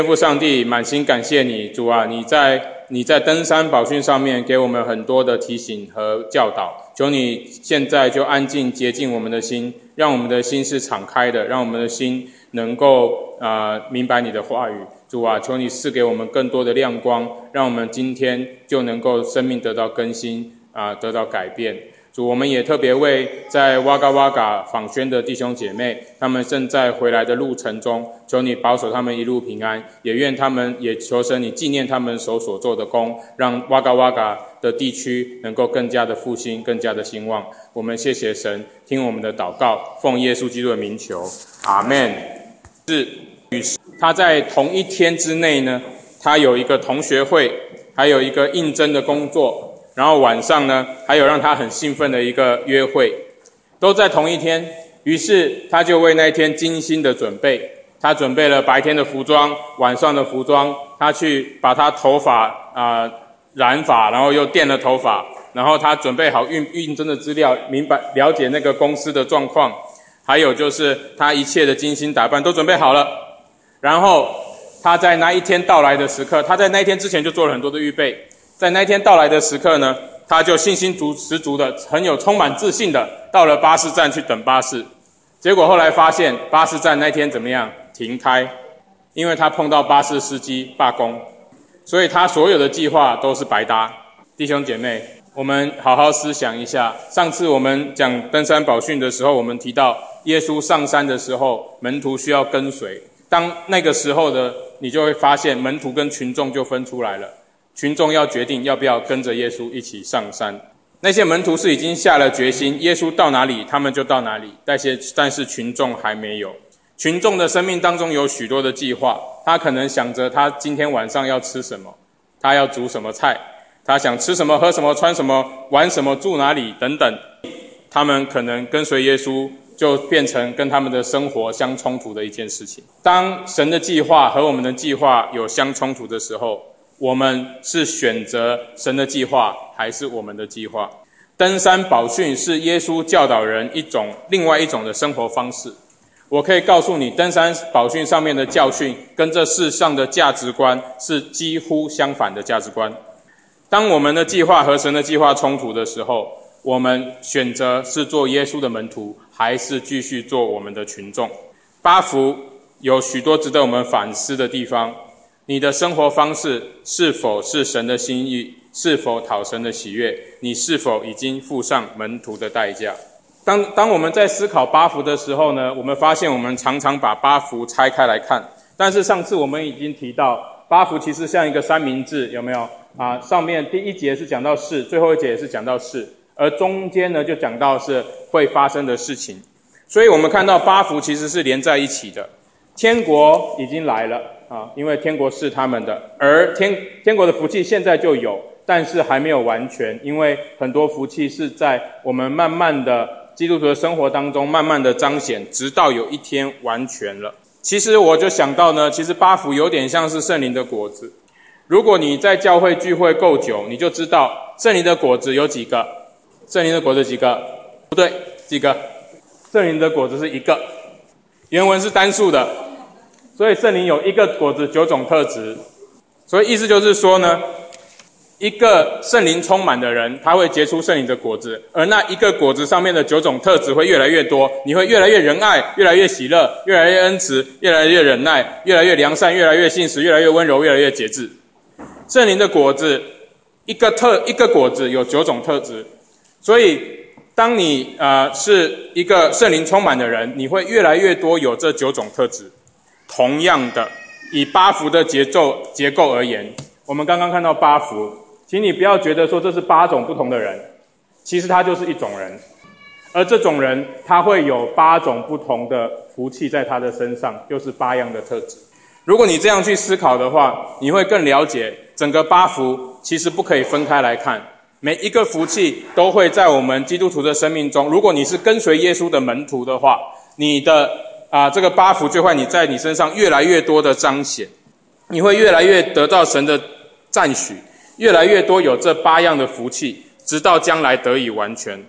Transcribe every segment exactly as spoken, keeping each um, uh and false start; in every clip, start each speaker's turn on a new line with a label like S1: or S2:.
S1: 天父上帝，满心感谢你，主啊，你在你在登山宝训上面给我们很多的提醒和教导，求你现在就安静洁净我们的心，让我们的心是敞开的，让我们的心能够呃明白你的话语。主啊，求你赐给我们更多的亮光，让我们今天就能够生命得到更新啊、呃，得到改变。主，我们也特别为在哇嘎哇嘎访宣的弟兄姐妹，他们正在回来的路程中，求你保守他们一路平安，也愿他们也求神你纪念他们手所做的工，让哇嘎哇嘎的地区能够更加的复兴，更加的兴旺。我们谢谢神，听我们的祷告，奉耶稣基督的名求，阿们。是，于是他在同一天之内呢，他有一个同学会，还有一个应征的工作。然后晚上呢，还有让他很兴奋的一个约会，都在同一天。于是他就为那一天精心的准备，他准备了白天的服装，晚上的服装，他去把他头发啊、呃、染发，然后又电了头发，然后他准备好应应征的资料，明白了解那个公司的状况，还有就是他一切的精心打扮都准备好了。然后他在那一天到来的时刻，他在那一天之前就做了很多的预备。在那天到来的时刻呢，他就信心足十足的，很有充满自信的到了巴士站去等巴士。结果后来发现巴士站那天怎么样？停开，因为他碰到巴士司机罢工，所以他所有的计划都是白搭。弟兄姐妹，我们好好思想一下，上次我们讲登山宝训的时候，我们提到耶稣上山的时候，门徒需要跟随。当那个时候的你就会发现门徒跟群众就分出来了。群众要决定要不要跟着耶稣一起上山。那些门徒是已经下了决心，耶稣到哪里他们就到哪里，但是但是群众还没有。群众的生命当中有许多的计划，他可能想着他今天晚上要吃什么，他要煮什么菜，他想吃什么喝什么穿什么玩什么住哪里等等。他们可能跟随耶稣就变成跟他们的生活相冲突的一件事情。当神的计划和我们的计划有相冲突的时候，我们是选择神的计划还是我们的计划？登山宝训是耶稣教导人一种另外一种的生活方式。我可以告诉你，登山宝训上面的教训跟这世上的价值观是几乎相反的价值观。当我们的计划和神的计划冲突的时候，我们选择是做耶稣的门徒，还是继续做我们的群众？八福有许多值得我们反思的地方。你的生活方式是否是神的心意？是否讨神的喜悦？你是否已经付上门徒的代价？当当我们在思考八福的时候呢，我们发现我们常常把八福拆开来看。但是上次我们已经提到，八福其实像一个三明治，有没有啊？上面第一节是讲到事，最后一节也是讲到事，而中间呢就讲到是会发生的事情。所以我们看到八福其实是连在一起的。天国已经来了啊，因为天国是他们的，而天天国的福气现在就有，但是还没有完全，因为很多福气是在我们慢慢的基督徒的生活当中慢慢的彰显，直到有一天完全了。其实我就想到呢，其实八福有点像是圣灵的果子。如果你在教会聚会够久，你就知道圣灵的果子有几个。圣灵的果子几个？不对，几个？圣灵的果子是一个，原文是单数的，所以圣灵有一个果子九种特质。所以意思就是说呢，一个圣灵充满的人，他会结出圣灵的果子，而那一个果子上面的九种特质会越来越多，你会越来越仁爱，越来越喜乐，越来越恩慈，越来越忍耐，越来越良善，越来越信实，越来越温柔，越来越节制。圣灵的果子一个特一个果子有九种特质，所以当你呃是一个圣灵充满的人，你会越来越多有这九种特质。同样的，以八福的节奏结构而言，我们刚刚看到八福，请你不要觉得说这是八种不同的人，其实他就是一种人，而这种人他会有八种不同的福气在他的身上，又是八样的特质。如果你这样去思考的话，你会更了解整个八福其实不可以分开来看，每一个福气都会在我们基督徒的生命中，如果你是跟随耶稣的门徒的话，你的啊、呃，这个八福就会你在你身上越来越多的彰显，你会越来越得到神的赞许，越来越多有这八样的福气，直到将来得以完全。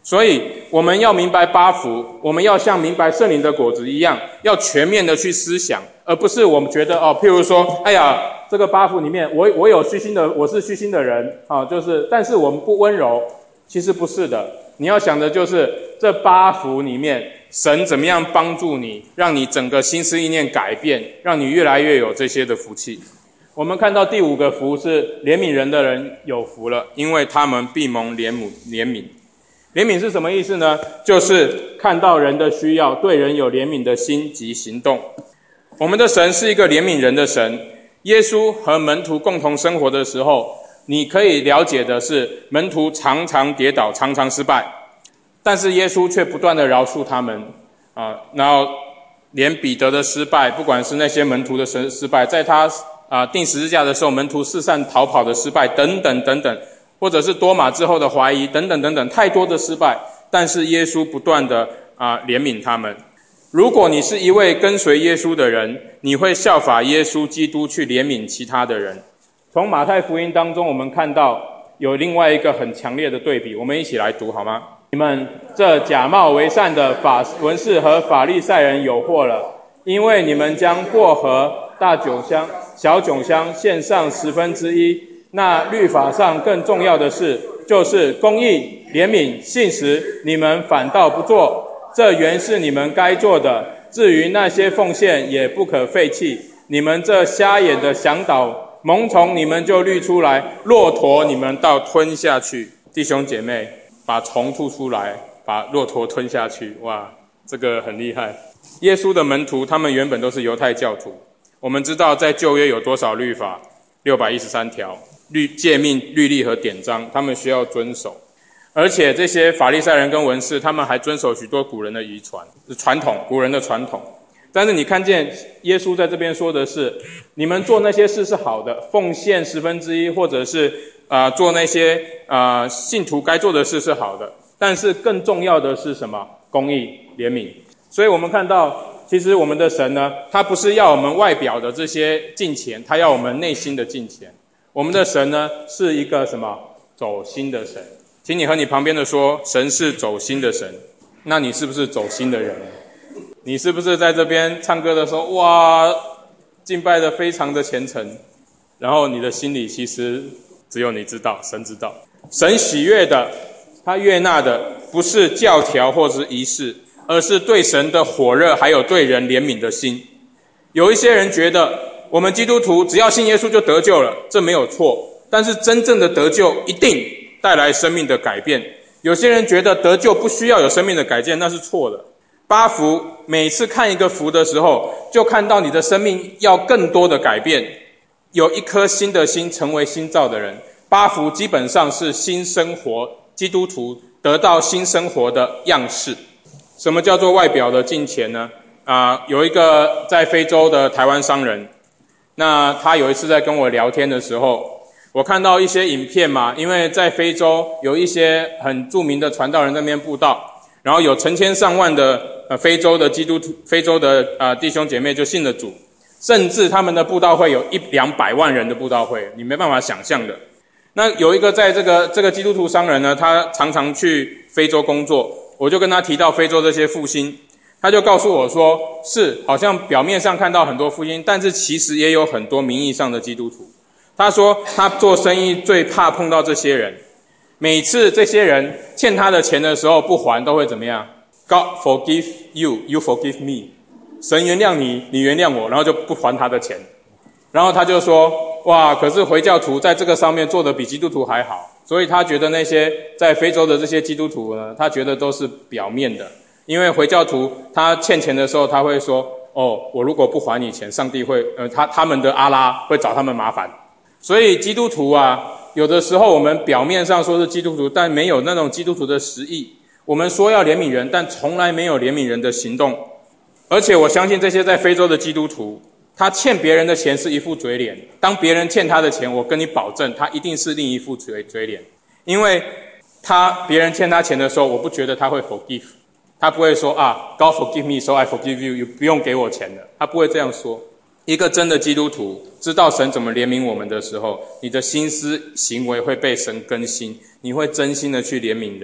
S1: 所以我们要明白八福，我们要像明白圣灵的果子一样，要全面的去思想，而不是我们觉得哦，譬如说，哎呀，这个八福里面，我我有虚心的，我是虚心的人啊，就是，但是我们不温柔，其实不是的。你要想的就是这八福里面，神怎么样帮助你，让你整个心思意念改变，让你越来越有这些的福气。我们看到第五个福是怜悯人的人有福了，因为他们必蒙怜悯怜悯。怜悯是什么意思呢？就是看到人的需要，对人有怜悯的心及行动。我们的神是一个怜悯人的神。耶稣和门徒共同生活的时候，你可以了解的是，门徒常常跌倒，常常失败，但是耶稣却不断的饶恕他们啊。然后连彼得的失败，不管是那些门徒的失败，在他啊钉十字架的时候，门徒四散逃跑的失败，等等等等，或者是多马之后的怀疑，等等等等，太多的失败，但是耶稣不断的啊怜悯他们。如果你是一位跟随耶稣的人，你会效法耶稣基督去怜悯其他的人。从马太福音当中，我们看到有另外一个很强烈的对比，我们一起来读好吗？你们这假冒为善的法文士和法利赛人有祸了，因为你们将薄荷、大酒香、小酒香献上十分之一，那律法上更重要的事，就是公义、怜悯、信实，你们反倒不做。这原是你们该做的，至于那些奉献也不可废弃。你们这瞎眼的向导，蠓虫你们就滤出来，骆驼你们倒吞下去。弟兄姐妹，把虫吐出来，把骆驼吞下去，哇，这个很厉害。耶稣的门徒他们原本都是犹太教徒，我们知道在旧约有多少律法，六百一十三条律诫命、律例和典章，他们需要遵守。而且这些法利赛人跟文士，他们还遵守许多古人的遗传传统，古人的传统。但是你看见耶稣在这边说的是，你们做那些事是好的，奉献十分之一，或者是啊、呃、做那些啊、呃、信徒该做的事是好的，但是更重要的是什么？公义、怜悯。所以我们看到，其实我们的神呢，他不是要我们外表的这些敬虔，他要我们内心的敬虔。我们的神呢，是一个什么？走心的神。请你和你旁边的说，神是走心的神。那你是不是走心的人？你是不是在这边唱歌的时候，哇，敬拜的非常的虔诚，然后你的心里其实只有你知道，神知道。神喜悦的，他悦纳的不是教条或是仪式，而是对神的火热，还有对人怜悯的心。有一些人觉得我们基督徒只要信耶稣就得救了，这没有错，但是真正的得救一定带来生命的改变。有些人觉得得救不需要有生命的改变，那是错的。八福每次看一个福的时候，就看到你的生命要更多的改变，有一颗新的心，成为新造的人。八福基本上是新生活，基督徒得到新生活的样式。什么叫做外表的敬虔呢？啊、呃，有一个在非洲的台湾商人，那他有一次在跟我聊天的时候，我看到一些影片嘛，因为在非洲有一些很著名的传道人在那边布道，然后有成千上万的呃非洲的基督徒、非洲的呃弟兄姐妹就信了主，甚至他们的布道会有一两百万人的布道会，你没办法想象的。那有一个在这个这个基督徒商人呢，他常常去非洲工作，我就跟他提到非洲这些复兴，他就告诉我说，是好像表面上看到很多复兴，但是其实也有很多名义上的基督徒。他说他做生意最怕碰到这些人，每次这些人欠他的钱的时候不还，都会怎么样？ God forgive you, you forgive me. 神原谅你，你原谅我，然后就不还他的钱。然后他就说，哇，可是回教徒在这个上面做得比基督徒还好，所以他觉得那些在非洲的这些基督徒呢，他觉得都是表面的。因为回教徒他欠钱的时候，他会说，哦，我如果不还你钱，上帝会呃他他们的阿拉会找他们麻烦。所以基督徒啊，有的时候我们表面上说是基督徒，但没有那种基督徒的实意。我们说要怜悯人，但从来没有怜悯人的行动。而且我相信这些在非洲的基督徒，他欠别人的钱是一副嘴脸，当别人欠他的钱，我跟你保证他一定是另一副嘴嘴脸。因为他别人欠他钱的时候，我不觉得他会 forgive， 他不会说啊 God forgive me so I forgive you， you 不用给我钱的，他不会这样说。一个真的基督徒知道神怎么怜悯我们的时候，你的心思行为会被神更新，你会真心的去怜悯人。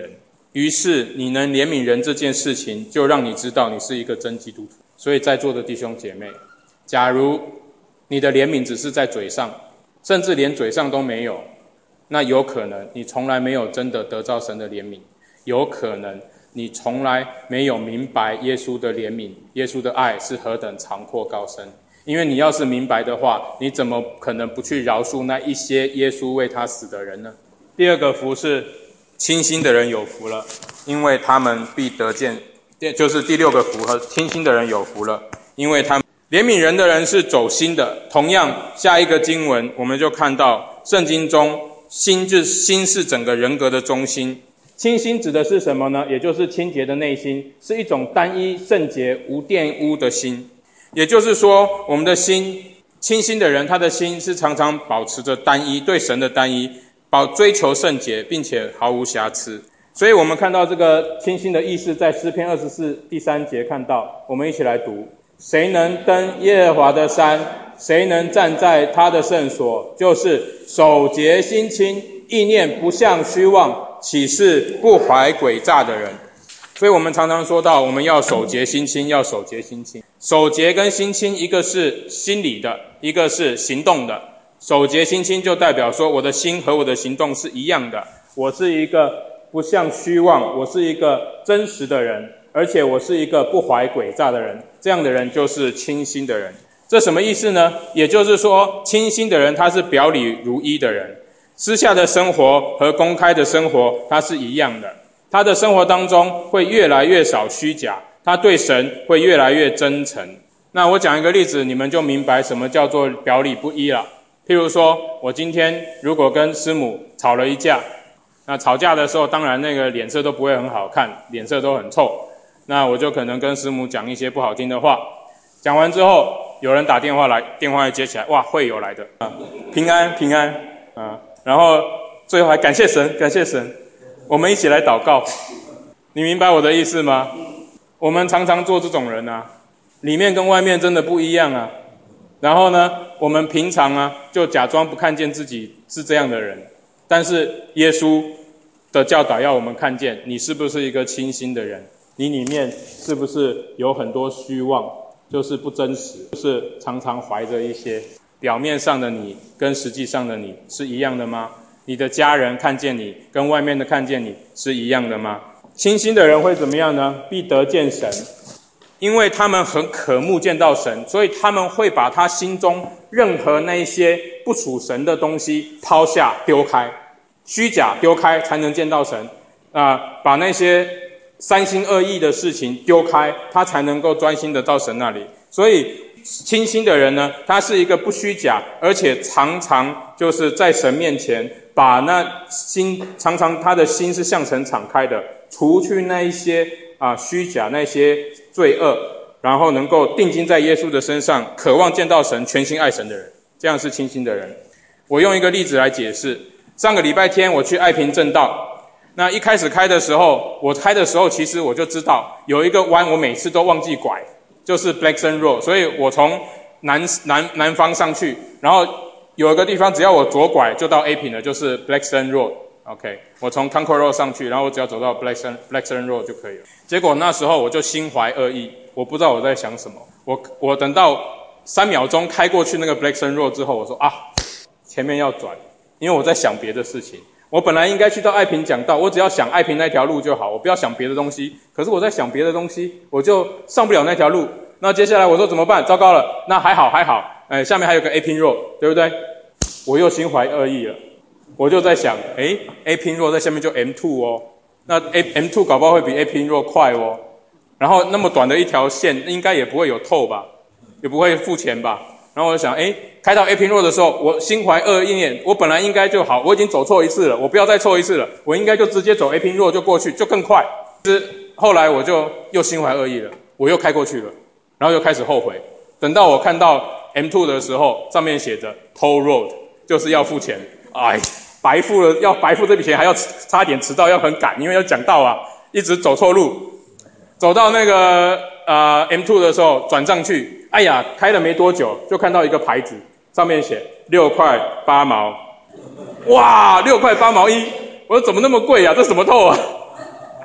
S1: 于是你能怜悯人这件事情，就让你知道你是一个真基督徒。所以在座的弟兄姐妹，假如你的怜悯只是在嘴上，甚至连嘴上都没有，那有可能你从来没有真的得到神的怜悯，有可能你从来没有明白耶稣的怜悯，耶稣的爱是何等长阔高深。因为你要是明白的话，你怎么可能不去饶恕那一些耶稣为他死的人呢？第二个福是清心的人有福了，因为他们必得见，就是第六个福和清心的人有福了，因为他们怜悯人的人是走心的。同样，下一个经文我们就看到圣经中心就是心是整个人格的中心。清心指的是什么呢？也就是清洁的内心，是一种单一圣洁无玷污的心。也就是说，我们的心清心的人，他的心是常常保持着单一，对神的单一，保追求圣洁，并且毫无瑕疵。所以我们看到这个清心的意思，在诗篇二十四第三节看到，我们一起来读：谁能登耶和华的山？谁能站在他的圣所？就是手洁心清，意念不向虚妄，岂是不怀诡诈的人。所以我们常常说到，我们要手洁心清，要手洁心清。手洁跟心清，一个是心理的，一个是行动的。手洁心清就代表说，我的心和我的行动是一样的，我是一个不向虚妄，我是一个真实的人，而且我是一个不怀诡诈的人。这样的人就是清心的人。这什么意思呢？也就是说，清心的人他是表里如一的人，私下的生活和公开的生活他是一样的。他的生活当中会越来越少虚假，他对神会越来越真诚。那我讲一个例子，你们就明白什么叫做表里不一了。譬如说，我今天如果跟师母吵了一架，那吵架的时候当然那个脸色都不会很好看，脸色都很臭，那我就可能跟师母讲一些不好听的话。讲完之后有人打电话来，电话一接起来，哇，会友来的啊，平安平安啊，然后最后还感谢神感谢神，我们一起来祷告。你明白我的意思吗？我们常常做这种人啊，里面跟外面真的不一样啊。然后呢，我们平常啊就假装不看见自己是这样的人，但是耶稣的教导要我们看见你是不是一个清心的人，你里面是不是有很多虚妄，就是不真实，就是常常怀着一些表面上的你跟实际上的你是一样的吗？你的家人看见你跟外面的看见你是一样的吗？清心的人会怎么样呢？必得见神。因为他们很渴慕见到神，所以他们会把他心中任何那一些不属神的东西抛下丢开，虚假丢开才能见到神啊、呃！把那些三心二意的事情丢开，他才能够专心的到神那里。所以清心的人呢，他是一个不虚假，而且常常就是在神面前把那心，常常他的心是向神敞开的，除去那一些啊虚假那些罪恶，然后能够定睛在耶稣的身上，渴望见到神，全心爱神的人，这样是清心的人。我用一个例子来解释。上个礼拜天我去爱平正道，那一开始开的时候，我开的时候其实我就知道有一个弯我每次都忘记拐，就是 Blackson Road， 所以我从南南南方上去，然后有一个地方只要我左拐就到 A 平了，就是 Blackson Road。OK， 我从 Concord Road 上去，然后我只要走到 Blackson Blackson Road 就可以了。结果那时候我就心怀恶意，我不知道我在想什么。我我等到三秒钟开过去那个 Blackson Road 之后，我说啊，前面要转，因为我在想别的事情。我本来应该去到爱平讲道，我只要想爱平那条路就好，我不要想别的东西。可是我在想别的东西，我就上不了那条路。那接下来我说怎么办？糟糕了，那还好还好，哎，下面还有个 A Pin Road， 对不对？我又心怀恶意了。我就在想，诶 A Pin Road 在下面就 M 二 哦，那 A M 二 搞不好会比 A Pin Road 快哦。然后那么短的一条线，应该也不会有透吧，也不会付钱吧。然后我就想，诶开到 A Pin Road 的时候，我心怀恶意念，我本来应该就好，我已经走错一次了，我不要再错一次了，我应该就直接走 A Pin Road 就过去，就更快。是后来我就又心怀恶意了，我又开过去了，然后又开始后悔。等到我看到 M 二 的时候，上面写着 Toll Road， 就是要付钱。哎，白付了，要白付这笔钱，还要差点迟到，要很赶，因为要讲道啊，一直走错路，走到那个呃 M 二 的时候转上去，哎呀，开了没多久就看到一个牌子，上面写六块八毛，哇，六块八毛一，我说怎么那么贵啊？这什么透啊？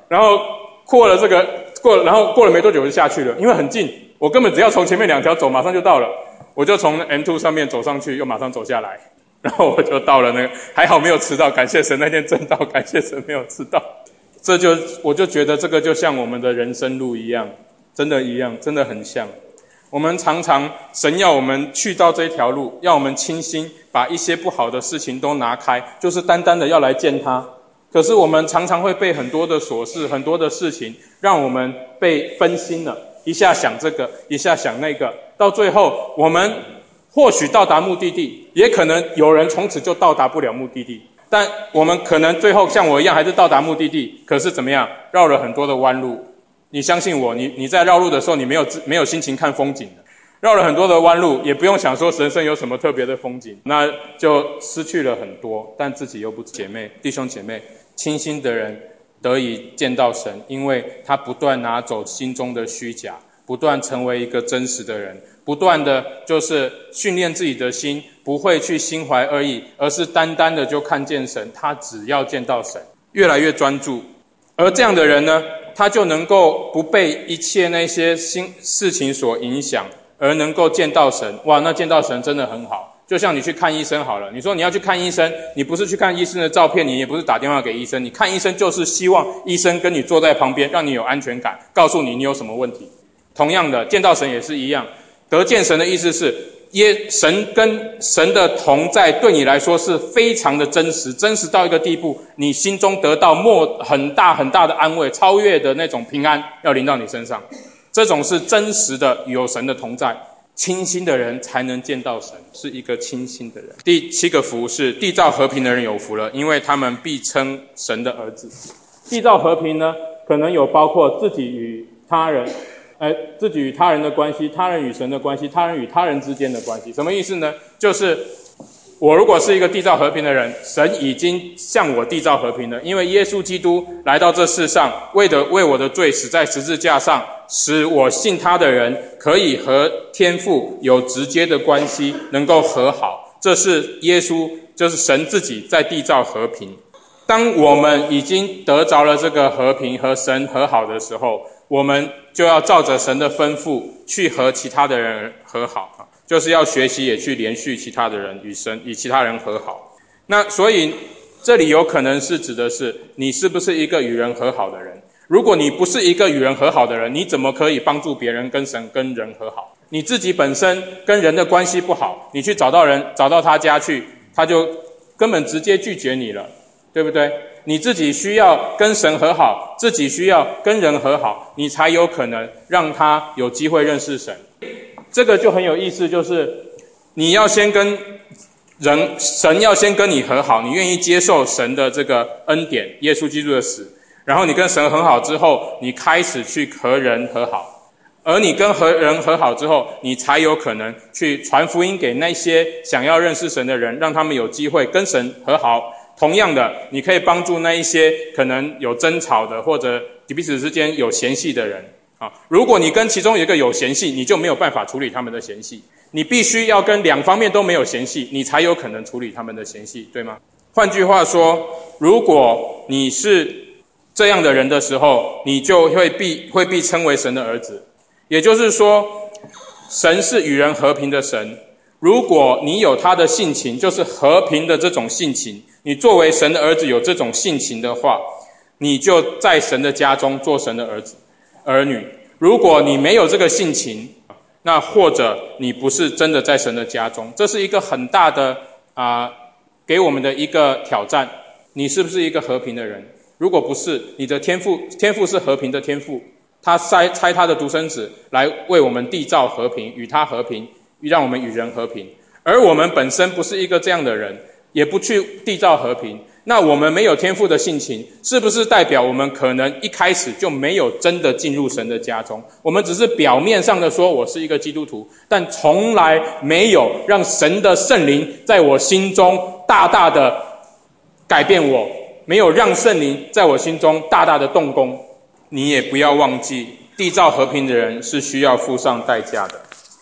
S1: 然后过了这个过了，然后过了没多久就下去了，因为很近，我根本只要从前面两条走，马上就到了。我就从 M 二 上面走上去，又马上走下来，然后我就到了那个，还好没有迟到，感谢神那天正到，感谢神没有迟到。这就我就觉得这个就像我们的人生路一样，真的一样，真的很像。我们常常神要我们去到这条路，要我们清心，把一些不好的事情都拿开，就是单单的要来见他。可是我们常常会被很多的琐事，很多的事情让我们被分心了，一下想这个，一下想那个，到最后我们或许到达目的地，也可能有人从此就到达不了目的地，但我们可能最后像我一样还是到达目的地，可是怎么样，绕了很多的弯路。你相信我，你你在绕路的时候，你没有没有心情看风景的，绕了很多的弯路，也不用想说人生有什么特别的风景，那就失去了很多，但自己又不姐妹弟兄姐妹，清心的人得以见到神，因为他不断拿走心中的虚假，不断成为一个真实的人，不断的就是训练自己的心，不会去心怀恶意，而是单单的就看见神，他只要见到神，越来越专注。而这样的人呢，他就能够不被一切那些新事情所影响，而能够见到神。哇，那见到神真的很好。就像你去看医生好了，你说你要去看医生，你不是去看医生的照片，你也不是打电话给医生，你看医生就是希望医生跟你坐在旁边，让你有安全感，告诉你你有什么问题。同样的，见到神也是一样，得见神的意思是耶神跟神的同在对你来说是非常的真实，真实到一个地步，你心中得到莫很大很大的安慰，超越的那种平安要临到你身上。这种是真实的有神的同在，清心的人才能见到神，是一个清心的人。第七个福是缔造和平的人有福了，因为他们必称神的儿子。缔造和平呢，可能有包括自己与他人呃，自己与他人的关系，他人与神的关系，他人与他人之间的关系。什么意思呢？就是我如果是一个缔造和平的人，神已经向我缔造和平了，因为耶稣基督来到这世上，为的为我的罪死在十字架上，使我信他的人可以和天父有直接的关系，能够和好。这是耶稣，就是神自己在缔造和平。当我们已经得着了这个和平和神和好的时候，我们就要照着神的吩咐去和其他的人和好，就是要学习也去连续其他的人与神与其他人和好。那所以这里有可能是指的是你是不是一个与人和好的人。如果你不是一个与人和好的人，你怎么可以帮助别人跟神跟人和好？你自己本身跟人的关系不好，你去找到人找到他家去，他就根本直接拒绝你了，对不对？你自己需要跟神和好，自己需要跟人和好，你才有可能让他有机会认识神。这个就很有意思，就是你要先跟人，神要先跟你和好，你愿意接受神的这个恩典，耶稣基督的死，然后你跟神和好之后，你开始去和人和好，而你跟和人和好之后，你才有可能去传福音给那些想要认识神的人，让他们有机会跟神和好。同样的，你可以帮助那一些可能有争吵的，或者彼此之间有嫌隙的人啊。如果你跟其中有一个有嫌隙，你就没有办法处理他们的嫌隙。你必须要跟两方面都没有嫌隙，你才有可能处理他们的嫌隙，对吗？换句话说，如果你是这样的人的时候，你就会必会被称为神的儿子。也就是说，神是与人和平的神。如果你有他的性情，就是和平的这种性情，你作为神的儿子有这种性情的话，你就在神的家中做神的儿子儿女。如果你没有这个性情，那或者你不是真的在神的家中，这是一个很大的啊、呃，给我们的一个挑战。你是不是一个和平的人？如果不是，你的天父天父是和平的天父，他差差他的独生子来为我们缔造和平，与他和平，让我们与人和平。而我们本身不是一个这样的人，也不去缔造和平，那我们没有天父的性情，是不是代表我们可能一开始就没有真的进入神的家中？我们只是表面上的说我是一个基督徒，但从来没有让神的圣灵在我心中大大的改变我，没有让圣灵在我心中大大的动工。你也不要忘记，缔造和平的人是需要付上代价的。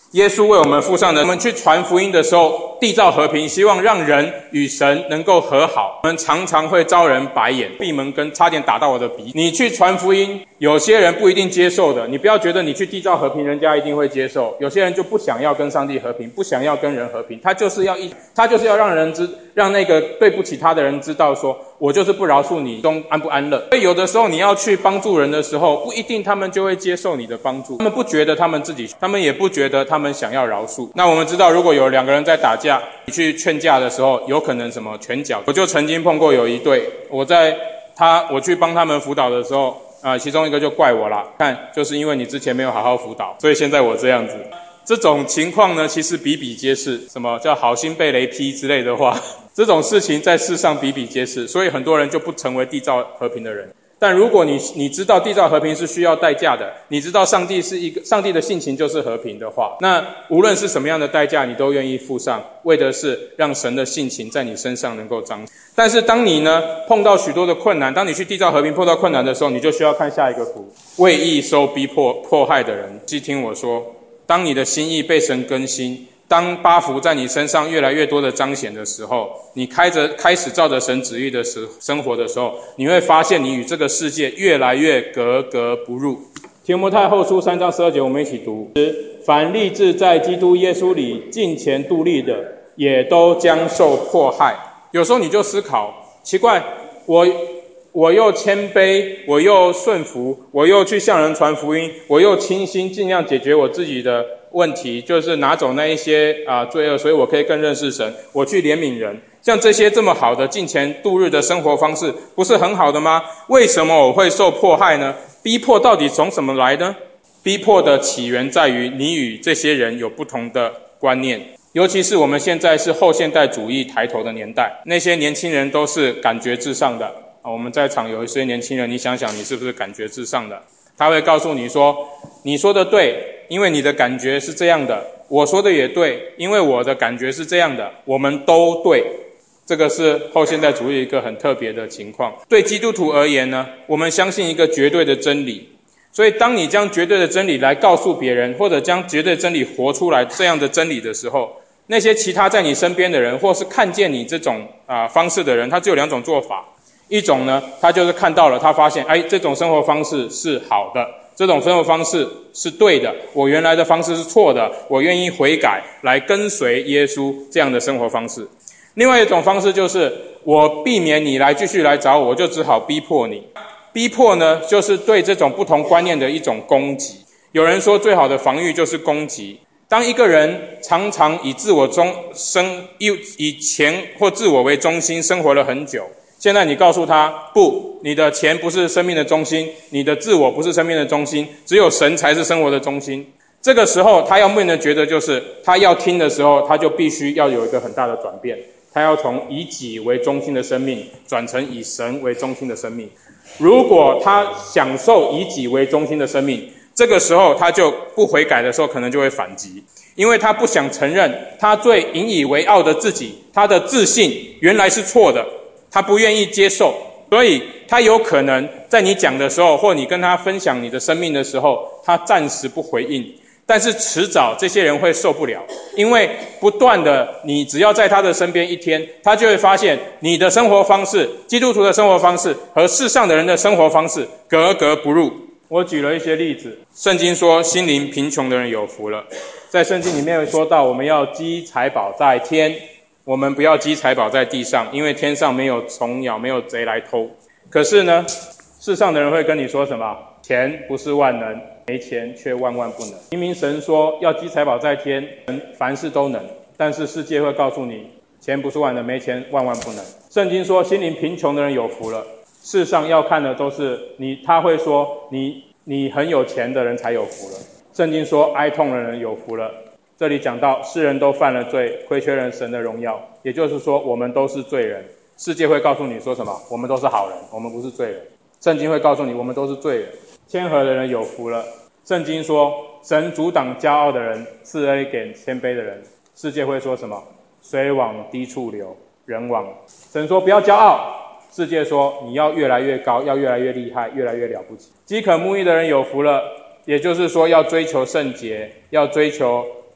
S1: 耶稣为我们付上的，我们去传福音的时候，缔造和平，希望让人与神能够和好。我们常常会招人白眼，闭门羹差点打到我的鼻。你去传福音，有些人不一定接受的，你不要觉得你去缔造和平，人家一定会接受。有些人就不想要跟上帝和平，不想要跟人和平，他就是要一，他就是要让人知，让那个对不起他的人知道说，我就是不饶恕你，中安不安乐。所以有的时候你要去帮助人的时候，不一定他们就会接受你的帮助，他们不觉得他们自己，他们也不觉得他们想要饶恕。那我们知道，如果有两个人在打架，你去劝架的时候，有可能什么拳脚。我就曾经碰过有一对，我在他我去帮他们辅导的时候，啊、呃，其中一个就怪我啦，看就是因为你之前没有好好辅导，所以现在我这样子。这种情况呢，其实比比皆是。什么叫好心被雷劈之类的话，这种事情在世上比比皆是，所以很多人就不成为缔造和平的人。但如果你你知道缔造和平是需要代价的，你知道上帝是一个上帝的性情就是和平的话，那无论是什么样的代价，你都愿意付上，为的是让神的性情在你身上能够彰显。但是当你呢碰到许多的困难，当你去缔造和平碰到困难的时候，你就需要看下一个图：为义受逼迫迫害的人。既听我说，当你的心意被神更新，当八福在你身上越来越多的彰显的时候，你开着开始照着神旨意的时生活的时候，你会发现你与这个世界越来越格格不入。提摩太后书三章十二节，我们一起读：凡立志在基督耶稣里敬虔度力的，也都将受迫害。有时候你就思考，奇怪，我我又谦卑，我又顺服，我又去向人传福音，我又倾心尽量解决我自己的问题，就是拿走那一些啊、呃、罪恶，所以我可以更认识神，我去怜悯人。像这些这么好的敬虔度日的生活方式，不是很好的吗？为什么我会受迫害呢？逼迫到底从什么来呢？逼迫的起源在于你与这些人有不同的观念，尤其是我们现在是后现代主义抬头的年代，那些年轻人都是感觉至上的。我们在场有一些年轻人，你想想你是不是感觉至上的？他会告诉你说，你说的对，因为你的感觉是这样的，我说的也对，因为我的感觉是这样的，我们都对。这个是后现代主义一个很特别的情况。对基督徒而言呢，我们相信一个绝对的真理，所以当你将绝对的真理来告诉别人，或者将绝对真理活出来这样的真理的时候，那些其他在你身边的人，或是看见你这种啊、呃、方式的人，他只有两种做法。一种呢，他就是看到了，他发现，哎，这种生活方式是好的，这种生活方式是对的，我原来的方式是错的，我愿意悔改，来跟随耶稣这样的生活方式。另外一种方式就是，我避免你来继续来找我，我就只好逼迫你。逼迫呢，就是对这种不同观念的一种攻击。有人说，最好的防御就是攻击。当一个人常常以自我中生以以钱或自我为中心生活了很久，现在你告诉他，不，你的钱不是生命的中心，你的自我不是生命的中心，只有神才是生活的中心。这个时候他要面对的觉得就是，他要听的时候，他就必须要有一个很大的转变，他要从以己为中心的生命转成以神为中心的生命。如果他享受以己为中心的生命，这个时候他就不悔改的时候，可能就会反击，因为他不想承认他最引以为傲的自己，他的自信原来是错的，他不愿意接受，所以他有可能在你讲的时候，或你跟他分享你的生命的时候，他暂时不回应，但是迟早这些人会受不了，因为不断的你只要在他的身边一天，他就会发现你的生活方式，基督徒的生活方式和世上的人的生活方式格格不入。我举了一些例子，圣经说心灵贫穷的人有福了，在圣经里面会说到我们要积财宝在天，我们不要积财宝在地上，因为天上没有虫咬，没有贼来偷。可是呢，世上的人会跟你说什么？钱不是万能，没钱却万万不能。明明神说要积财宝在天，凡事都能，但是世界会告诉你，钱不是万能，没钱万万不能。圣经说心灵贫穷的人有福了，世上要看的都是你，他会说你你很有钱的人才有福了。圣经说哀痛的人有福了，这里讲到世人都犯了罪，亏缺了神的荣耀，也就是说我们都是罪人。世界会告诉你说什么？我们都是好人，我们不是罪人。圣经会告诉你我们都是罪人。谦和的人有福了，圣经说神阻挡骄傲的人，赐恩给谦卑的人。世界会说什么？水往低处流，人往。神说不要骄傲，世界说你要越来越高，要越来越厉害，越来越了不起。饥渴慕义的人有福了，也就是说要追求圣洁，要追求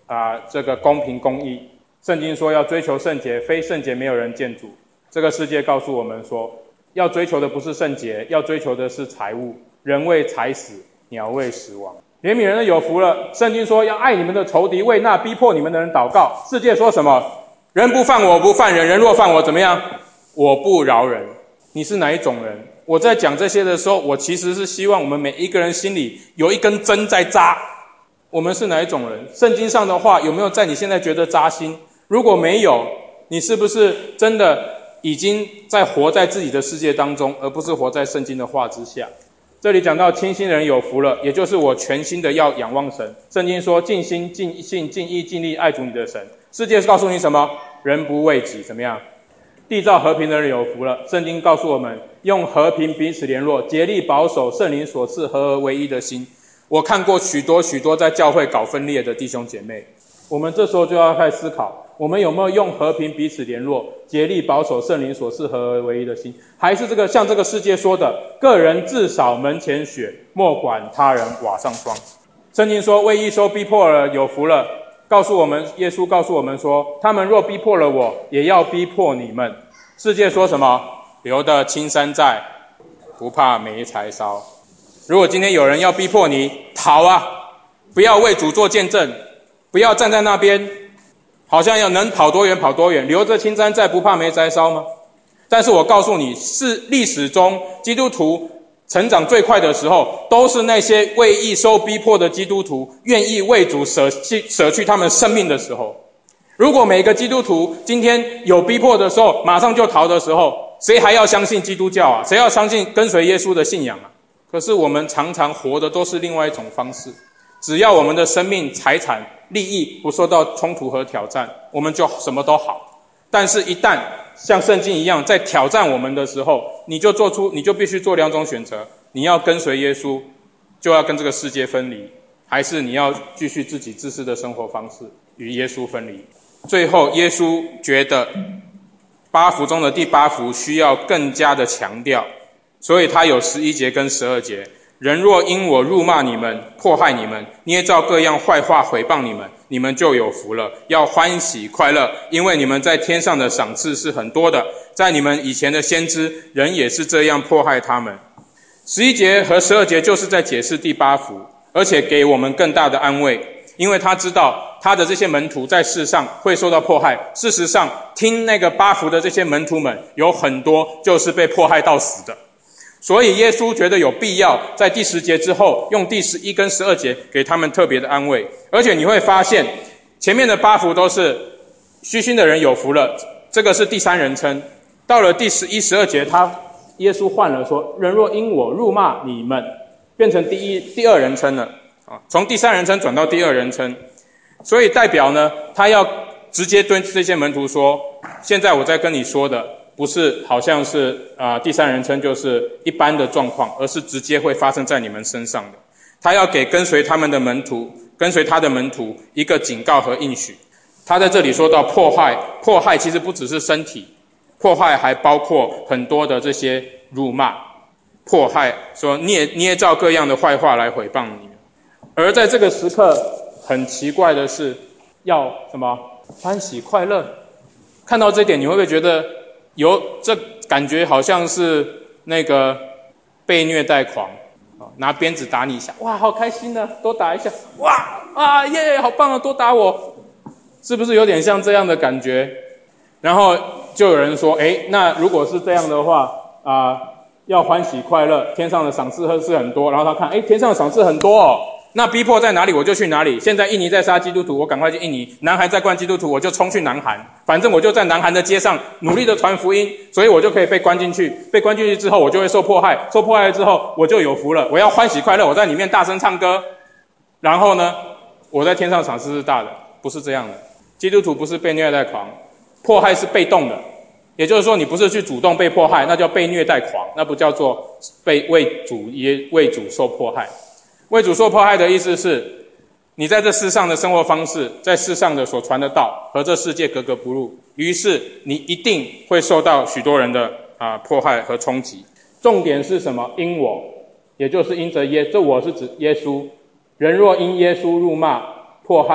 S1: 啊、呃、这个公平公义。圣经说要追求圣洁，非圣洁没有人见主。这个世界告诉我们说，要追求的不是圣洁，要追求的是财物。人为财死，鸟为食亡。怜悯人的有福了。圣经说要爱你们的仇敌，为那逼迫你们的人祷告。世界说什么？人不犯我，我不犯人，人若犯我怎么样？我不饶人。你是哪一种人？我在讲这些的时候，我其实是希望我们每一个人心里有一根针在扎。我们是哪一种人？圣经上的话有没有在你现在觉得扎心？如果没有，你是不是真的已经在活在自己的世界当中，而不是活在圣经的话之下？这里讲到清心的人有福了，也就是我全心的要仰望神。圣经说尽心尽性尽意尽力爱主你的神。世界告诉你什么？人不为己怎么样？缔造和平的人有福了。圣经告诉我们用和平彼此联络，竭力保守圣灵所赐合而为一的心。我看过许多许多在教会搞分裂的弟兄姐妹，我们这时候就要开始思考，我们有没有用和平彼此联络，竭力保守圣灵所赐合而为一的心？还是这个像这个世界说的，个人自扫门前雪，莫管他人瓦上霜。圣经说为义受逼迫了有福了，告诉我们，耶稣告诉我们说，他们若逼迫了我，也要逼迫你们。世界说什么？留得青山在，不怕没柴烧。如果今天有人要逼迫你，逃啊！不要为主做见证，不要站在那边好像要能跑多远跑多远，留着青山在，不怕没柴烧吗？但是我告诉你，是历史中基督徒成长最快的时候，都是那些为义受逼迫的基督徒愿意为主舍弃舍去他们生命的时候。如果每个基督徒今天有逼迫的时候马上就逃的时候，谁还要相信基督教啊？谁要相信跟随耶稣的信仰啊？可是我们常常活的都是另外一种方式，只要我们的生命财产利益不受到冲突和挑战，我们就什么都好。但是一旦像圣经一样在挑战我们的时候，你就做出你就必须做两种选择，你要跟随耶稣，就要跟这个世界分离，还是你要继续自己自私的生活方式与耶稣分离。最后耶稣觉得八福中的第八福需要更加的强调，所以他有十一节跟十二节。人若因我辱骂你们，迫害你们，捏造各样坏话毁谤你们，你们就有福了，要欢喜快乐，因为你们在天上的赏赐是很多的。在你们以前的先知，人也是这样迫害他们。十一节和十二节就是在解释第八福，而且给我们更大的安慰，因为他知道他的这些门徒在世上会受到迫害。事实上，听那个八福的这些门徒们，有很多就是被迫害到死的。所以耶稣觉得有必要在第十节之后用第十一跟十二节给他们特别的安慰。而且你会发现前面的八福都是虚心的人有福了，这个是第三人称。到了第十一、十二节，他耶稣换了说，人若因我辱骂你们，变成第一第二人称了，从第三人称转到第二人称。所以代表呢，他要直接对这些门徒说，现在我在跟你说的不是好像是啊、呃、第三人称就是一般的状况，而是直接会发生在你们身上的。他要给跟随他们的门徒，跟随他的门徒一个警告和应许。他在这里说到迫害，迫害其实不只是身体，迫害还包括很多的这些辱骂、迫害，说捏捏造各样的坏话来毁谤你们。而在这个时刻，很奇怪的是，要什么欢喜快乐？看到这点，你会不会觉得有这感觉好像是那个被虐待狂，拿鞭子打你一下，哇，好开心啊，多打一下，哇啊耶，好棒啊，多打我，是不是有点像这样的感觉？然后就有人说，诶，那如果是这样的话啊、呃，要欢喜快乐，天上的赏赐是很多。然后他看，诶，天上的赏赐很多哦，那逼迫在哪里我就去哪里。现在印尼在杀基督徒，我赶快去印尼；南韩在关基督徒，我就冲去南韩。反正我就在南韩的街上努力的传福音，所以我就可以被关进去。被关进去之后，我就会受迫害，受迫害之后我就有福了。我要欢喜快乐，我在里面大声唱歌。然后呢，我在天上赏赐是大的，不是这样的。基督徒不是被虐待狂，迫害是被动的。也就是说，你不是去主动被迫害，那叫被虐待狂，那不叫做被为主也为主受迫害。为主受迫害的意思是，你在这世上的生活方式，在世上的所传的道和这世界格格不入，于是你一定会受到许多人的啊、呃、迫害和冲击。重点是什么？因我，也就是因着耶，这我是指耶稣。人若因耶稣辱骂、迫害，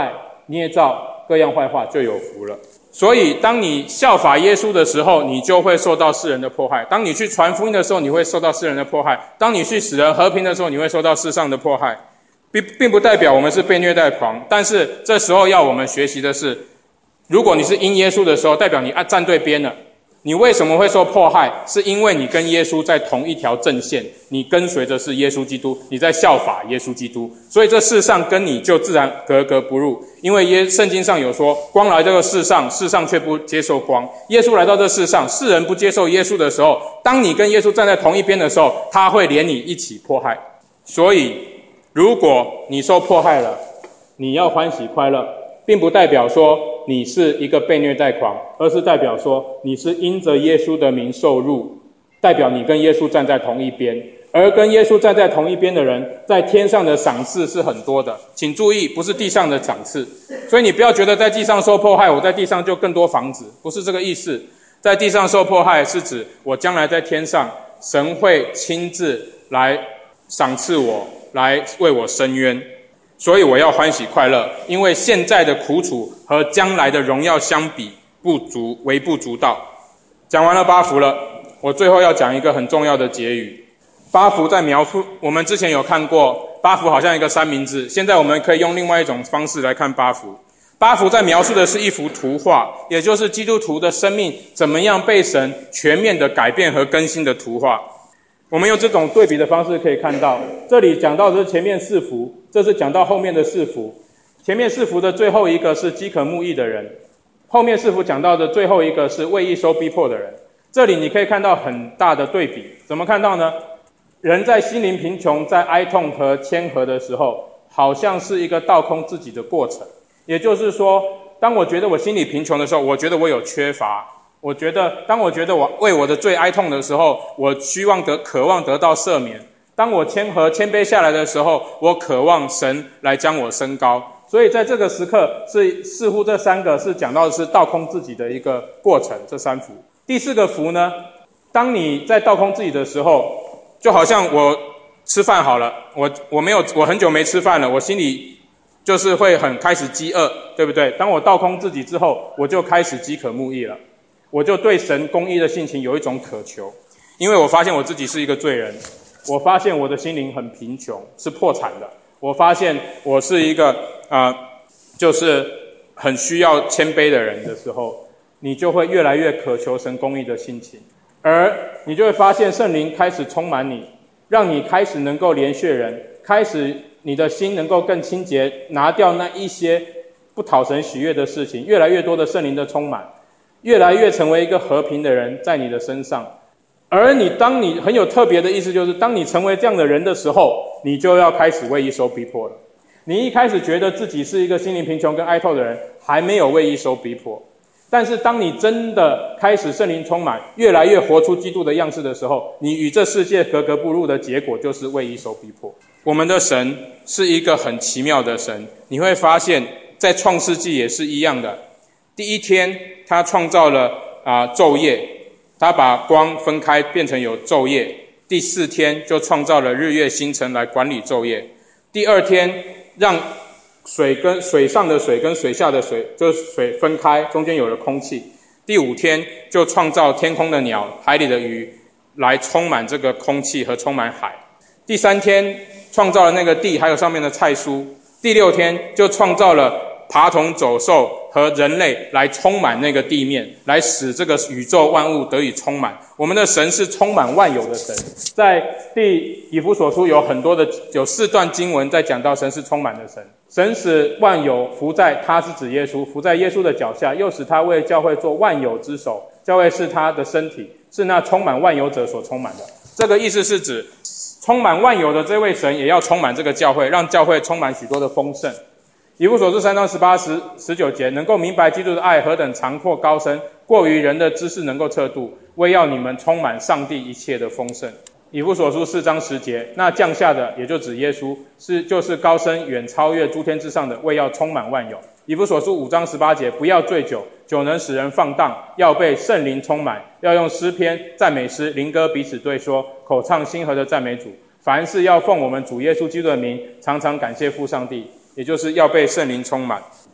S1: 捏造各样坏话，就有福了。所以当你效法耶稣的时候，你就会受到世人的迫害；当你去传福音的时候，你会受到世人的迫害；当你去使人和平的时候，你会受到世上的迫害。并并不代表我们是被虐待狂，但是这时候要我们学习的是，如果你是因耶稣的时候，代表你站对边了。你为什么会受迫害？是因为你跟耶稣在同一条阵线，你跟随的是耶稣基督，你在效法耶稣基督，所以这世上跟你就自然格格不入。因为耶圣经上有说，光来这个世上，世上却不接受光。耶稣来到这世上，世人不接受耶稣的时候，当你跟耶稣站在同一边的时候，他会连你一起迫害。所以如果你受迫害了，你要欢喜快乐，并不代表说你是一个被虐待狂，而是代表说你是因着耶稣的名受辱，代表你跟耶稣站在同一边。而跟耶稣站在同一边的人，在天上的赏赐是很多的。请注意，不是地上的赏赐。所以你不要觉得在地上受迫害，我在地上就更多房子，不是这个意思。在地上受迫害是指我将来在天上，神会亲自来赏赐我，来为我伸冤。所以我要欢喜快乐，因为现在的苦楚和将来的荣耀相比，不足微不足道。讲完了八福了，我最后要讲一个很重要的结语。八福在描述，我们之前有看过，八福好像一个三明治，现在我们可以用另外一种方式来看八福。八福在描述的是一幅图画，也就是基督徒的生命怎么样被神全面的改变和更新的图画。我们用这种对比的方式可以看到，这里讲到的是前面四福，这是讲到后面的四福。前面四福的最后一个是饥渴慕义的人，后面四福讲到的最后一个是为义受逼迫的人。这里你可以看到很大的对比，怎么看到呢？人在心灵贫穷，在哀痛和谦和的时候，好像是一个倒空自己的过程。也就是说，当我觉得我心里贫穷的时候，我觉得我有缺乏。我觉得当我觉得我为我的罪哀痛的时候，我希望得渴望得到赦免。当我谦和谦卑下来的时候，我渴望神来将我升高。所以在这个时刻，是似乎这三个是讲到的是倒空自己的一个过程，这三福。第四个福呢，当你在倒空自己的时候，就好像我吃饭好了，我我没有我很久没吃饭了，我心里就是会很开始饥饿，对不对？当我倒空自己之后，我就开始饥渴慕义了，我就对神公义的性情有一种渴求，因为我发现我自己是一个罪人，我发现我的心灵很贫穷，是破产的，我发现我是一个啊、呃，就是很需要谦卑的人的时候，你就会越来越渴求神公义的性情。而你就会发现圣灵开始充满你，让你开始能够怜恤人，开始你的心能够更清洁，拿掉那一些不讨神喜悦的事情，越来越多的圣灵的充满，越来越成为一个和平的人在你的身上。而你当你很有特别的意思，就是当你成为这样的人的时候，你就要开始为义受逼迫了。你一开始觉得自己是一个心灵贫穷跟哀痛的人，还没有为义受逼迫。但是当你真的开始圣灵充满，越来越活出基督的样式的时候，你与这世界格格不入的结果就是为义受逼迫。我们的神是一个很奇妙的神，你会发现在创世纪也是一样的。第一天他创造了啊、呃、昼夜，他把光分开变成有昼夜。第四天就创造了日月星辰来管理昼夜。第二天让水跟水上的水跟水下的水，就是水分开，中间有了空气。第五天就创造天空的鸟、海里的鱼，来充满这个空气和充满海。第三天创造了那个地，还有上面的菜蔬。第六天就创造了爬虫、走兽和人类来充满那个地面，来使这个宇宙万物得以充满。我们的神是充满万有的神。在第以弗所书有很多的有四段经文在讲到神是充满的神。神使万有伏在，他是指耶稣，伏在耶稣的脚下，又使他为教会做万有之首。教会是他的身体，是那充满万有者所充满的。这个意思是指充满万有的这位神也要充满这个教会，让教会充满许多的丰盛。以弗所书三章十八、十、十九节，能够明白基督的爱何等长阔高深，过于人的知识能够测度，为要你们充满上帝一切的丰盛。以弗所书四章十节，那降下的也就指耶稣，是就是高深远超越诸天之上的，为要充满万有。以弗所书五章十八节，不要醉酒，酒能使人放荡，要被圣灵充满，要用诗篇、赞美诗、灵歌彼此对说，口唱心和的赞美主。凡事要奉我们主耶稣基督的名，常常感谢父上帝，也就是要被圣灵充满。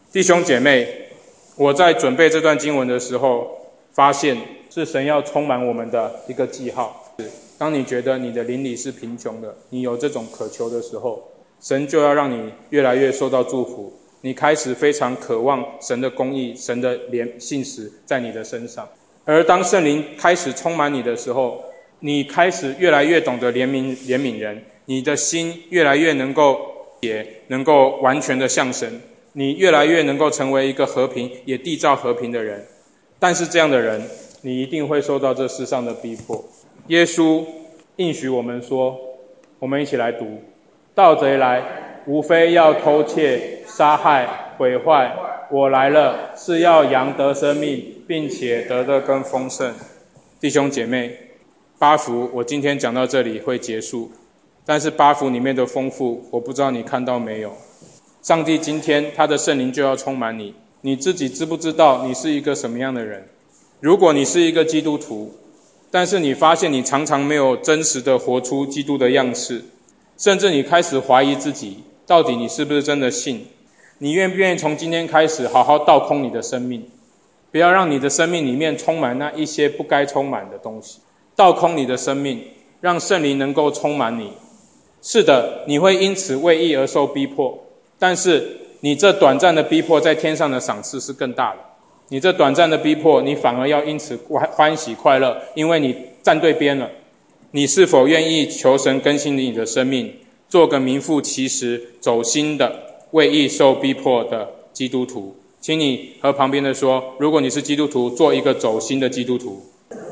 S1: 弟兄姐妹，我在准备这段经文的时候，发现是神要充满我们的一个记号。当你觉得你的邻里是贫穷的，你有这种渴求的时候，神就要让你越来越受到祝福。你开始非常渴望神的公义、神的怜信实在你的身上。而当圣灵开始充满你的时候，你开始越来越懂得怜悯怜悯人，你的心越来越能够也能够完全的向神，你越来越能够成为一个和平也缔造和平的人。但是这样的人，你一定会受到这世上的逼迫。耶稣应许我们说，我们一起来读：盗贼来，无非要偷窃、杀害、毁坏。我来了，是要扬得生命，并且得的更丰盛。弟兄姐妹，八福我今天讲到这里会结束，但是八福里面的丰富，我不知道你看到没有。上帝今天他的圣灵就要充满你，你自己知不知道你是一个什么样的人？如果你是一个基督徒，但是你发现你常常没有真实的活出基督的样式，甚至你开始怀疑自己，到底你是不是真的信？你愿不愿意从今天开始好好倒空你的生命，不要让你的生命里面充满那一些不该充满的东西，倒空你的生命，让圣灵能够充满你。是的，你会因此为义而受逼迫，但是你这短暂的逼迫在天上的赏赐是更大的。你这短暂的逼迫，你反而要因此欢喜快乐，因为你站对边了。你是否愿意求神更新你的生命，做个名副其实走心的为义受逼迫的基督徒？请你和旁边的说，如果你是基督徒，做一个走心的基督徒。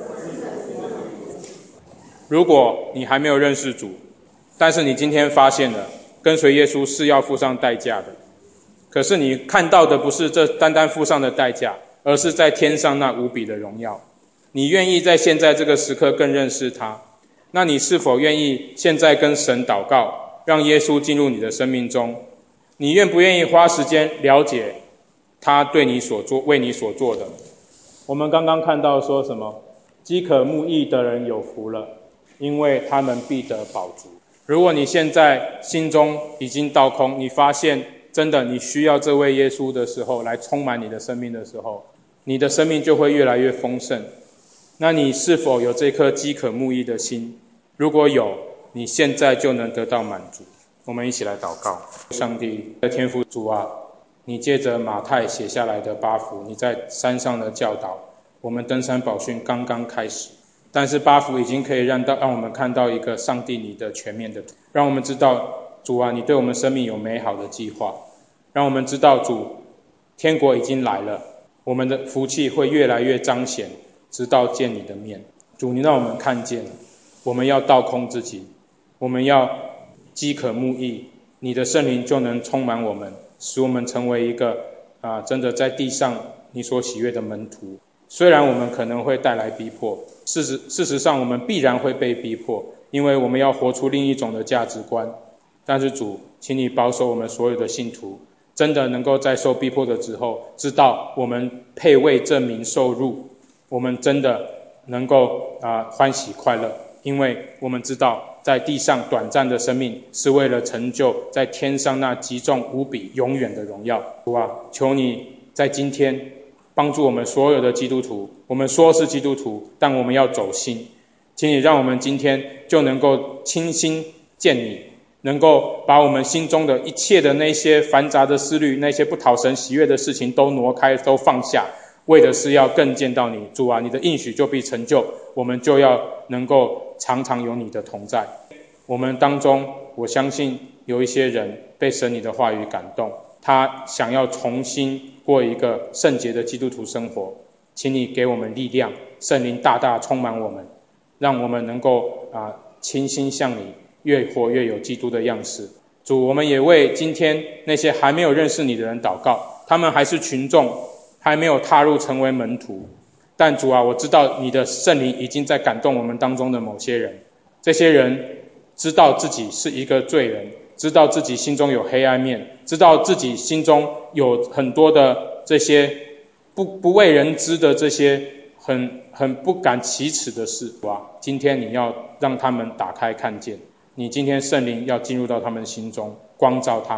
S1: 如果你还没有认识主，但是你今天发现了跟随耶稣是要付上代价的，可是你看到的不是这单单付上的代价，而是在天上那无比的荣耀。你愿意在现在这个时刻更认识他，那你是否愿意现在跟神祷告，让耶稣进入你的生命中？你愿不愿意花时间了解他对你所做、为你所做的？我们刚刚看到说什么？饥渴慕义的人有福了，因为他们必得饱足。如果你现在心中已经倒空，你发现真的你需要这位耶稣的时候，来充满你的生命的时候，你的生命就会越来越丰盛。那你是否有这颗饥渴慕义的心？如果有，你现在就能得到满足。我们一起来祷告。上帝的天父主啊，你借着马太写下来的八福，你在山上的教导，我们登山宝训刚刚开始，但是八福已经可以让到让我们看到一个上帝你的全面的，让我们知道主啊，你对我们生命有美好的计划，让我们知道主，天国已经来了，我们的福气会越来越彰显，直到见你的面。主，你让我们看见，我们要倒空自己，我们要饥渴慕义，你的圣灵就能充满我们，使我们成为一个啊，真的在地上你所喜悦的门徒。虽然我们可能会带来逼迫，事实事实上我们必然会被逼迫，因为我们要活出另一种的价值观。但是主，请你保守我们所有的信徒，真的能够在受逼迫的时候，知道我们配为这名受辱，我们真的能够啊、呃、欢喜快乐，因为我们知道在地上短暂的生命是为了成就在天上那极重无比永远的荣耀。主啊，求你在今天帮助我们所有的基督徒，我们说是基督徒，但我们要走心，请你让我们今天就能够清心见你，能够把我们心中的一切的那些繁杂的思虑，那些不讨神喜悦的事情都挪开，都放下，为的是要更见到你。主啊，你的应许就必成就，我们就要能够常常有你的同在。我们当中，我相信有一些人被神你的话语感动，他想要重新过一个圣洁的基督徒生活，请你给我们力量，圣灵大大充满我们，让我们能够啊倾心向你，越活越有基督的样式。主，我们也为今天那些还没有认识你的人祷告，他们还是群众，还没有踏入成为门徒，但主啊，我知道你的圣灵已经在感动我们当中的某些人，这些人知道自己是一个罪人，知道自己心中有黑暗面，知道自己心中有很多的这些不不为人知的这些很很不敢启齿的事。哇！今天你要让他们打开看见，你今天圣灵要进入到他们心中，光照他们，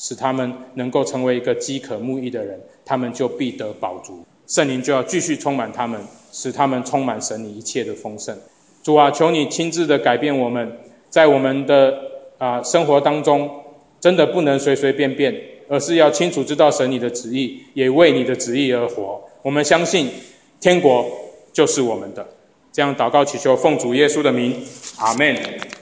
S1: 使他们能够成为一个饥渴慕义的人，他们就必得饱足。圣灵就要继续充满他们，使他们充满神你一切的丰盛。主啊，求你亲自的改变我们，在我们的、呃、生活当中真的不能随随便便，而是要清楚知道神你的旨意，也为你的旨意而活。我们相信天国就是我们的。这样祷告祈求，奉主耶稣的名，阿们。